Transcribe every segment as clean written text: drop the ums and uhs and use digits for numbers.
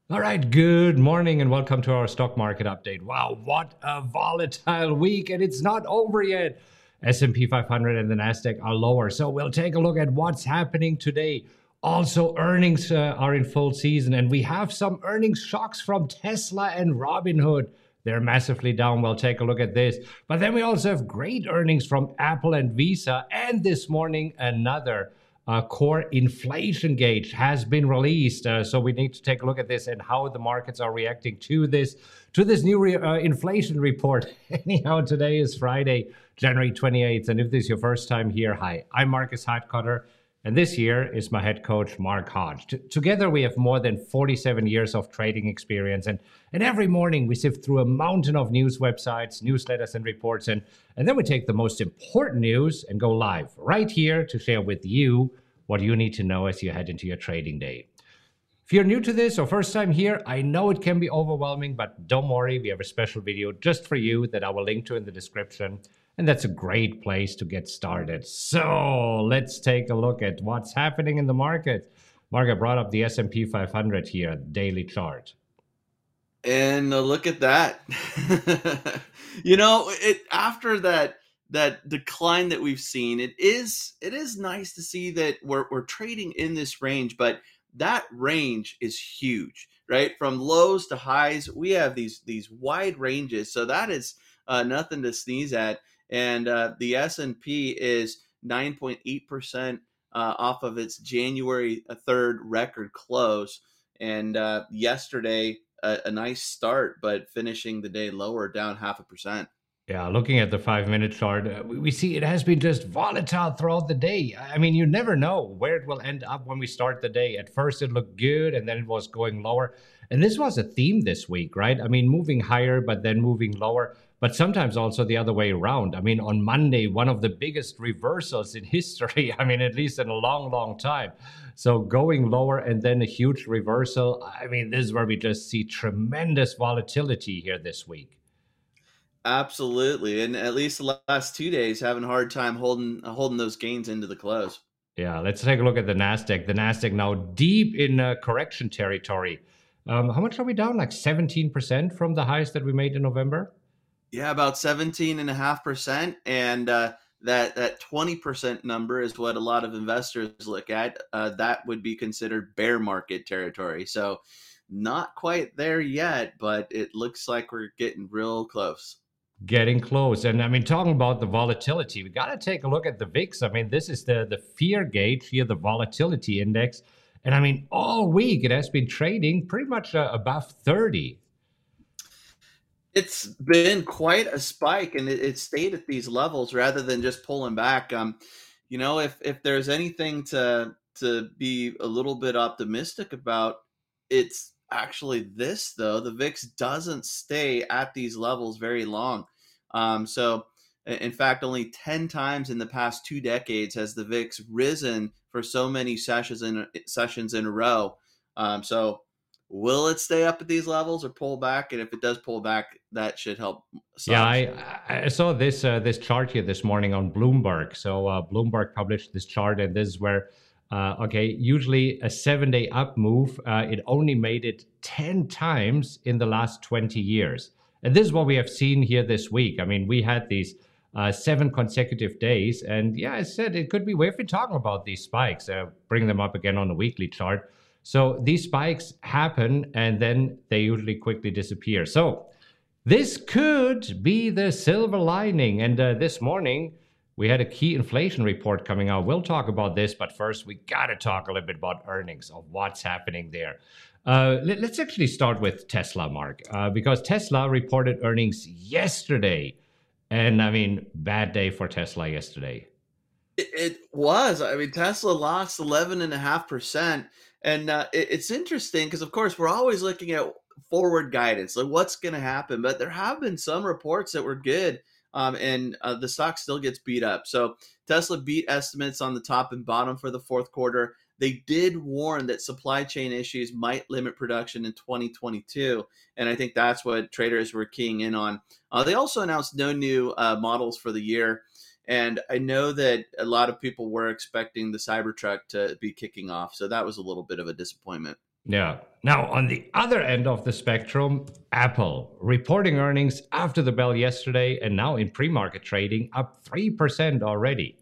All right, good morning and welcome to our stock market update. Wow, what a volatile week, and it's not over yet. S&P 500 and the Nasdaq are lower. So we'll take a look at what's happening today. Also, earnings are in full season, and we have some earnings shocks from Tesla and Robinhood. They're massively down. We'll take a look at this. But then we also have great earnings from Apple and Visa, and this morning another core inflation gauge has been released. So we need to take a look at this and how the markets are reacting to this new inflation report. Anyhow, today is Friday, January 28th. And if this is your first time here, hi, I'm Marcus Heitkotter. And this year is my head coach, Mark Hodge. Together, we have more than 47 years of trading experience. And every morning, we sift through a mountain of news websites, newsletters, and reports. And then we take the most important news and go live right here to share with you what you need to know as you head into your trading day. If you're new to this or first time here, I know it can be overwhelming, but don't worry, we have a special video just for you that I will link to in the description. And that's a great place to get started. So let's take a look at what's happening in the market. Mark, I brought up the S&P 500 here, daily chart. And look at that. After that decline that we've seen, it is nice to see that we're trading in this range, but that range is huge, right? From lows to highs, we have these wide ranges, so that is nothing to sneeze at. And the S&P is 9.8% off of its January 3rd record close, and yesterday a nice start, but finishing the day lower, down 0.5%. Yeah, looking at the 5 minute chart, we see it has been just volatile throughout the day. I mean, you never know where it will end up when we start the day. At first, it looked good and then it was going lower. And this was a theme this week, right? I mean, moving higher, but then moving lower, but sometimes also the other way around. I mean, on Monday, one of the biggest reversals in history, I mean, at least in a long, long time. So going lower and then a huge reversal. I mean, this is where we just see tremendous volatility here this week. Absolutely, and at least the last 2 days having a hard time holding those gains into the close. Yeah, let's take a look at the Nasdaq. The Nasdaq now deep in correction territory. How much are we down? Like 17% from the highs that we made in November? Yeah, about 17.5%, and that 20% number is what a lot of investors look at. That would be considered bear market territory. So not quite there yet, but it looks like we're getting real close. Getting close. And I mean, talking about the volatility, we got to take a look at the VIX. I mean, this is the fear gauge here, the volatility index. And I mean, all week it has been trading pretty much above 30. It's been quite a spike, and it stayed at these levels rather than just pulling back. If there's anything to be a little bit optimistic about, it's actually this though. The VIX doesn't stay at these levels very long. So, in fact, only 10 times in the past 2 decades has the VIX risen for so many sessions in a row. So will it stay up at these levels or pull back? And if it does pull back, that should help Yeah, stocks. I saw this chart here this morning on Bloomberg. So Bloomberg published this chart, and this is where okay, usually a 7 day up move, it only made it 10 times in the last 20 years, and this is what we have seen here this week. I mean, we had these 7 consecutive days, and yeah, I said it could be. We've been talking about these spikes, bring them up again on the weekly chart. So these spikes happen, and then they usually quickly disappear. So this could be the silver lining. And this morning, we had a key inflation report coming out. We'll talk about this, but first, we got to talk a little bit about earnings, of what's happening there. Let's actually start with Tesla, Mark, because Tesla reported earnings yesterday. And I mean, bad day for Tesla yesterday. It was. I mean, Tesla lost 11.5%. And it's interesting because, of course, we're always looking at forward guidance, like what's going to happen. But there have been some reports that were good, and the stock still gets beat up. So Tesla beat estimates on the top and bottom for the fourth quarter. They did warn that supply chain issues might limit production in 2022. And I think that's what traders were keying in on. They also announced no new models for the year. And I know that a lot of people were expecting the Cybertruck to be kicking off. So that was a little bit of a disappointment. Yeah. Now, on the other end of the spectrum, Apple reporting earnings after the bell yesterday and now in pre market trading up 3% already.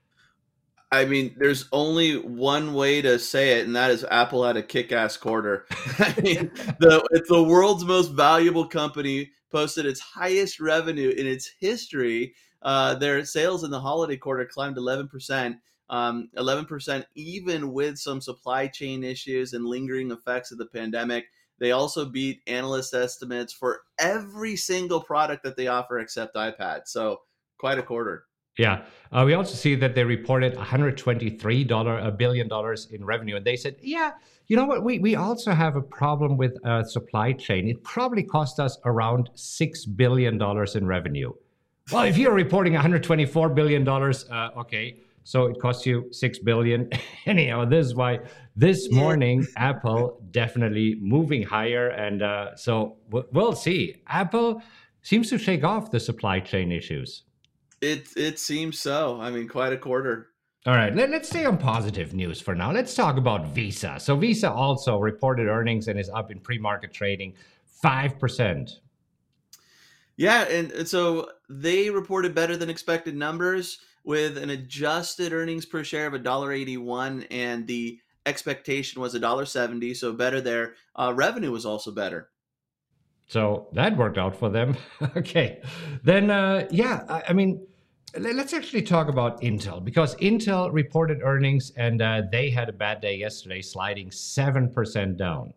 I mean, there's only one way to say it, and that is Apple had a kick-ass quarter. I mean, it's the world's most valuable company, posted its highest revenue in its history. Their sales in the holiday quarter climbed 11%, 11% even with some supply chain issues and lingering effects of the pandemic. They also beat analyst estimates for every single product that they offer except iPad. So quite a quarter. Yeah. We also see that they reported $123 billion in revenue. And they said, yeah, you know what? We also have a problem with supply chain. It probably cost us around $6 billion in revenue. Well, if you're reporting $124 billion, okay, so it costs you $6 billion. Anyhow, this is why this Yeah. morning, Apple definitely moving higher. And so we'll see. Apple seems to shake off the supply chain issues. It seems so. I mean, quite a quarter. All right, let's stay on positive news for now. Let's talk about Visa. So Visa also reported earnings and is up in pre-market trading 5%. Yeah, and so they reported better than expected numbers with an adjusted earnings per share of $1.81, and the expectation was $1.70, so better there. Revenue was also better. So that worked out for them. Okay. Then, yeah, I mean, let's actually talk about Intel because Intel reported earnings and they had a bad day yesterday, sliding 7% down.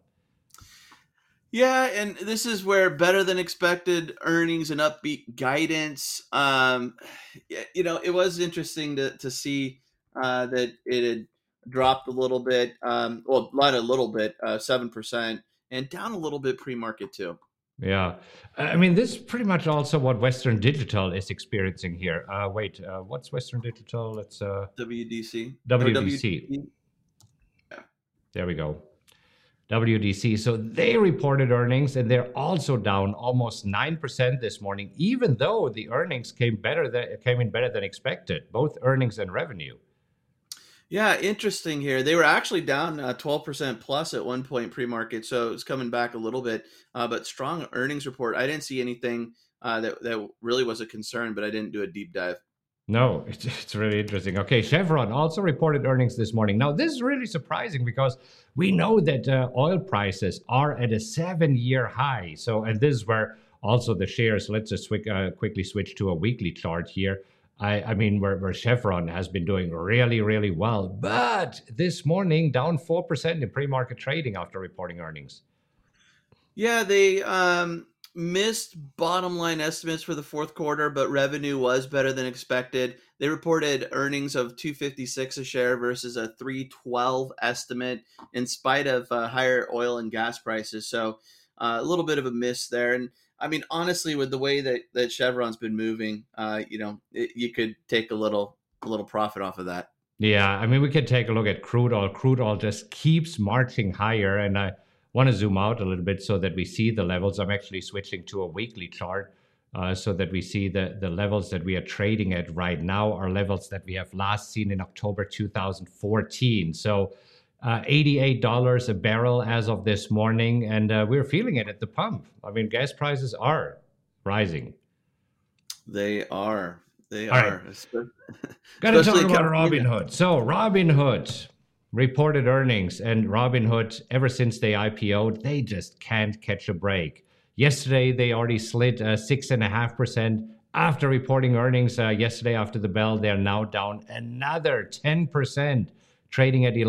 Yeah, and this is where better than expected earnings and upbeat guidance. It was interesting to see that it had dropped a little bit. Well, not a little bit, 7%, and down a little bit pre-market too. Yeah. I mean, this is pretty much also what Western Digital is experiencing here. Wait, what's Western Digital? It's WDC or WDC. WDC. Yeah. There we go. WDC. So they reported earnings and they're also down almost 9% this morning, even though the earnings came in better than expected, both earnings and revenue. Yeah, interesting here. They were actually down 12% plus at one point pre-market, so it's coming back a little bit. But strong earnings report. I didn't see anything that really was a concern, but I didn't do a deep dive. No, it's really interesting. Okay, Chevron also reported earnings this morning. Now, this is really surprising because we know that oil prices are at a 7-year high. So, and this is where also the shares, let's just quickly switch to a weekly chart here. I mean, where Chevron has been doing really, really well. But this morning, down 4% in pre market trading after reporting earnings. Yeah, they missed bottom line estimates for the fourth quarter, but revenue was better than expected. They reported earnings of 256 a share versus a 312 estimate in spite of higher oil and gas prices. So a little bit of a miss there. And I mean, honestly, with the way that Chevron's been moving, you could take a little profit off of that. Yeah, I mean, we can take a look at crude oil. Crude oil just keeps marching higher. And I want to zoom out a little bit so that we see the levels. I'm actually switching to a weekly chart so that we see the levels that we are trading at right now are levels that we have last seen in October 2014. So $88 a barrel as of this morning. And we're feeling it at the pump. I mean, gas prices are rising. They are. They All right. are. Got to talk Especially in about California. Robinhood. So Robinhood reported earnings, and Robinhood, ever since they IPO'd, they just can't catch a break. Yesterday, they already slid 6.5%. After reporting earnings yesterday after the bell, they're now down another 10%, trading at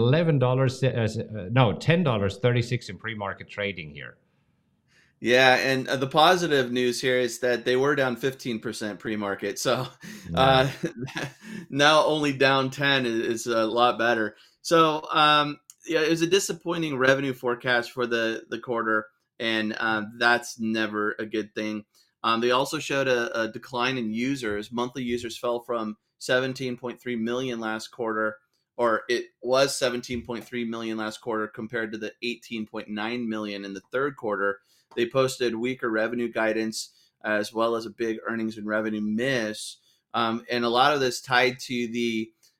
$10.36 in pre-market trading here. Yeah, and the positive news here is that they were down 15% pre-market. So Yeah. uh, now only down 10 is a lot better. So yeah, it was a disappointing revenue forecast for the quarter, and that's never a good thing. They also showed a decline in users. Monthly users fell from 17.3 million last quarter, or it was 17.3 million last quarter compared to the 18.9 million in the third quarter. They posted weaker revenue guidance as well as a big earnings and revenue miss. And a lot of this tied to the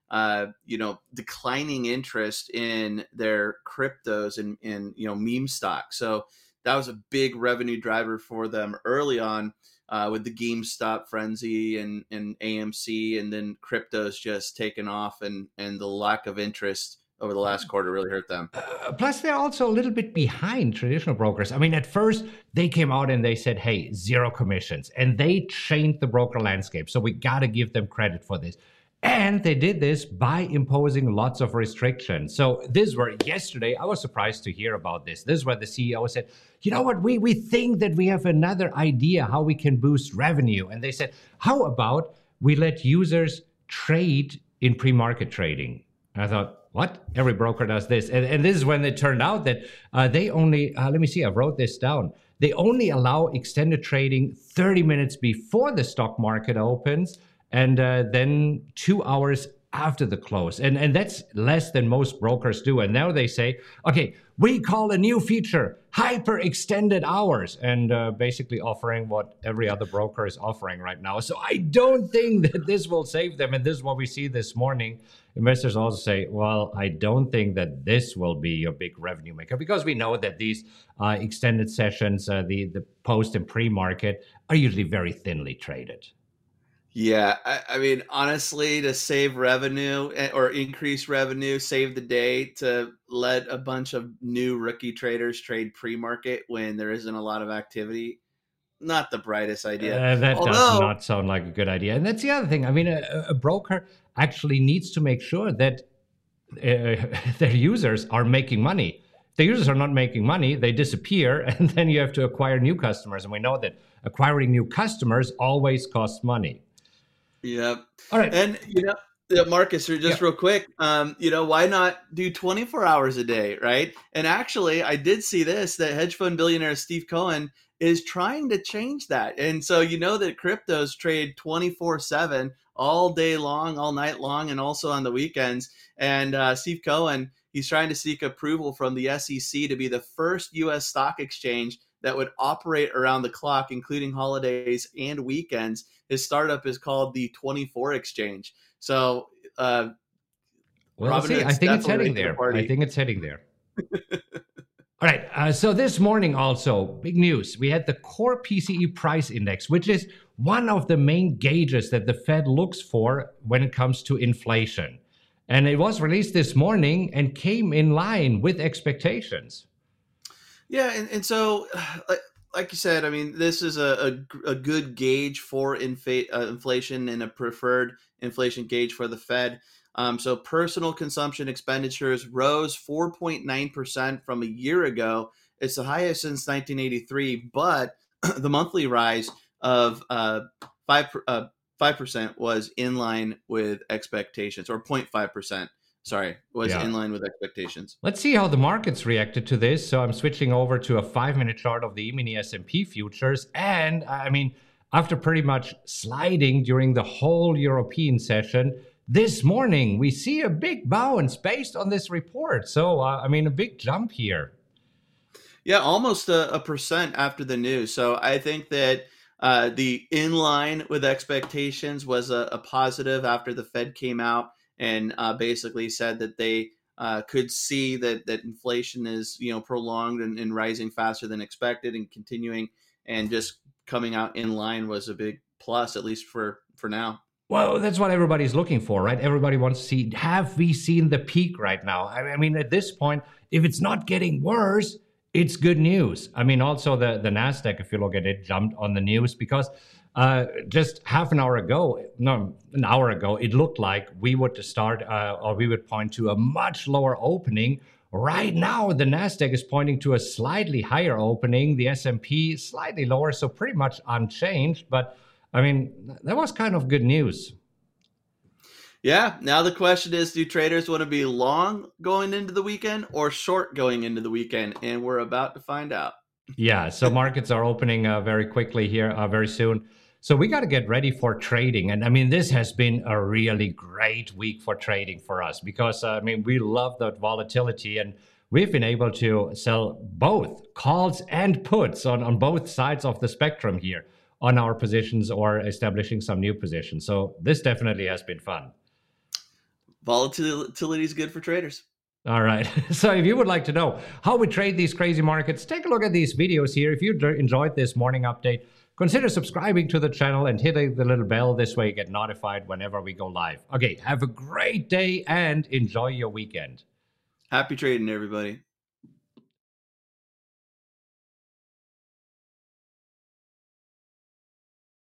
declining interest in their cryptos and meme stocks. So that was a big revenue driver for them early on with the GameStop frenzy and AMC, and then cryptos just taken off, and the lack of interest over the last quarter really hurt them. Plus, they're also a little bit behind traditional brokers. I mean, at first, they came out and they said, hey, 0 commissions. And they changed the broker landscape. So we got to give them credit for this. And they did this by imposing lots of restrictions. So this were yesterday, I was surprised to hear about this. This is where the CEO said, you know what, we think that we have another idea how we can boost revenue. And they said, how about we let users trade in pre-market trading? And I thought, what? Every broker does this. And this is when it turned out that they only, let me see, I wrote this down. They only allow extended trading 30 minutes before the stock market opens, and then 2 hours after the close. And that's less than most brokers do. And now they say, okay, we call a new feature hyper extended hours, and basically offering what every other broker is offering right now. So I don't think that this will save them. And this is what we see this morning. Investors also say, well, I don't think that this will be a big revenue maker, because we know that these extended sessions, the post and pre-market, are usually very thinly traded. Yeah, I mean, honestly, to save revenue or increase revenue, save the day, to let a bunch of new rookie traders trade pre-market when there isn't a lot of activity, not the brightest idea. That does not sound like a good idea. And that's the other thing. I mean, a broker actually needs to make sure that their users are making money. If the users are not making money, they disappear, and then you have to acquire new customers. And we know that acquiring new customers always costs money. Yep. All right. And, Marcus, just real quick, why not do 24 hours a day, right? And actually, I did see this, that hedge fund billionaire Steve Cohen is trying to change that. And so that cryptos trade 24/7 all day long, all night long, and also on the weekends. And Steve Cohen, he's trying to seek approval from the SEC to be the first U.S. stock exchange that would operate around the clock, including holidays and weekends. His startup is called the 24 Exchange. So, I think it's heading there. All right. So this morning also, big news. We had the core PCE price index, which is one of the main gauges that the Fed looks for when it comes to inflation. And it was released this morning and came in line with expectations. Yeah, and so, like you said, I mean, this is a good gauge for inflation and a preferred inflation gauge for the Fed. So personal consumption expenditures rose 4.9% from a year ago. It's the highest since 1983, but the monthly rise of 5% was in line with expectations, or 0.5%. In line with expectations. Let's see how the markets reacted to this. So I'm switching over to a 5-minute chart of the E-mini S&P futures. And I mean, after pretty much sliding during the whole European session, this morning we see a big bounce based on this report. So, a big jump here. Yeah, almost a percent after the news. So I think that the in line with expectations was a positive after the Fed came out and basically said that they could see that inflation is prolonged and rising faster than expected and continuing, and just coming out in line was a big plus, at least for now. Well, that's what everybody's looking for, right? Everybody wants to see, have we seen the peak right now? I mean, at this point, if it's not getting worse, it's good news. I mean, also the NASDAQ, if you look at it, jumped on the news because just an hour ago, it looked like we would start or we would point to a much lower opening. Right now, the NASDAQ is pointing to a slightly higher opening, the S&P slightly lower, so pretty much unchanged. But I mean, that was kind of good news. Yeah. Now the question is, do traders want to be long going into the weekend or short going into the weekend? And we're about to find out. Yeah. So markets are opening very quickly here, very soon. So we got to get ready for trading. And I mean, this has been a really great week for trading for us because, we love that volatility, and we've been able to sell both calls and puts on both sides of the spectrum here on our positions or establishing some new positions. So this definitely has been fun. Volatility is good for traders. All right. So if you would like to know how we trade these crazy markets, take a look at these videos here. If you enjoyed this morning update, consider subscribing to the channel and hitting the little bell. This way you get notified whenever we go live. Okay, have a great day and enjoy your weekend. Happy trading, everybody.